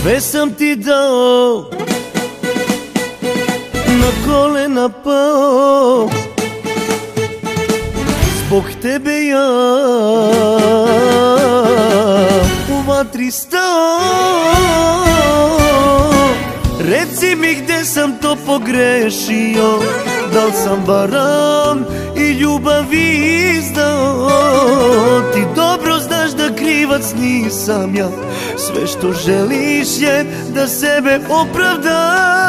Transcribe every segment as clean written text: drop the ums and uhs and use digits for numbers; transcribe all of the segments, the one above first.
Sve sam ti dao, na kolena pao, zbog tebe ja u vatri stao. Reci mi gde sam to pogrešio, da li sam varan i ljubav izdao. Ti dobro znaš da krivac nisam ja, sve što želiš je da sebe opravdaš.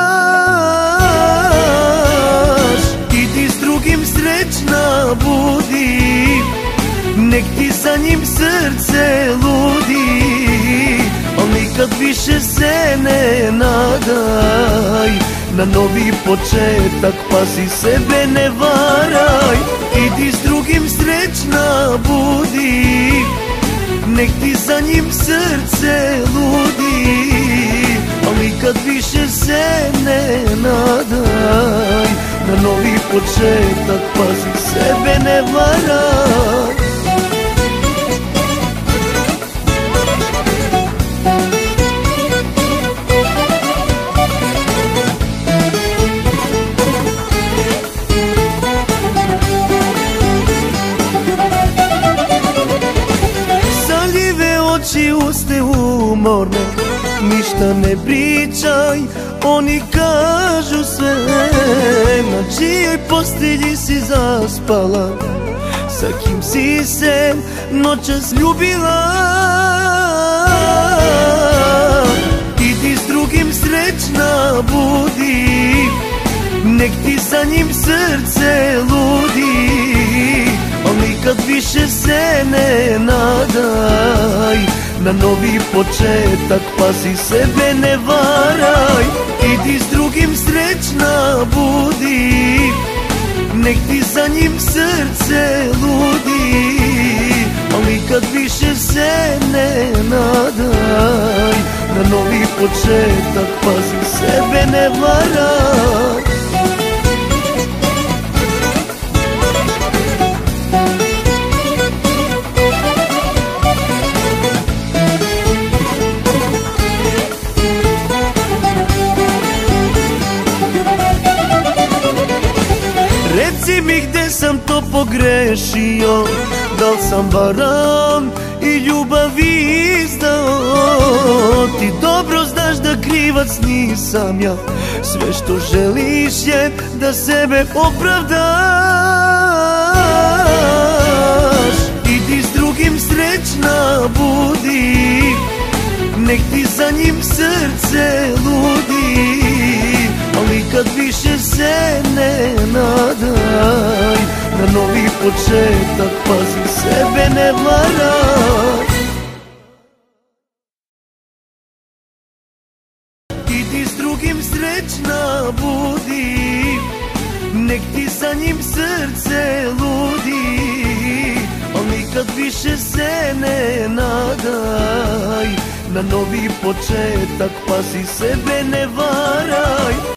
Idi s drugim srećna budi, nek ti sa njim srce ludi, al nikad više se ne nadaj na novi početak, pazi sebe ne varaj. Idi s drugim srećna budi, nek ti za njim srce ludi, al nikad više se ne nadaj na novi početak, pazi sebe ne varaj. Oči uste umorne, ništa ne pričaj, oni kažu sve. Na čijoj postelji si zaspala, sa kim si se noćas ljubila. Idi s drugim srećna budi, nek ti sa njim srce ludi, al nikad više se ne nadaj na novi početak, pazi sebe ne varaj. Idi s drugim srećna budi, nek ti za njim srce ludi, al nikad više se ne nadaj na novi početak, pazi sebe ne varaj. Reci mi gde sam to pogrešio, da li sam varan i ljubav izdao. Ti dobro znaš da krivac nisam ja, sve što želiš je da sebe opravdaš. Idi s drugim srećna budi, nek ti za njim srce ludi, al nikad više se ne nadaj na novi početak, pazi sebe ne varaj. Idi s drugim srećna budi, nek ti sa njim srce ludi, al nikad više se ne nadaj na novi početak, pazi sebe ne varaj.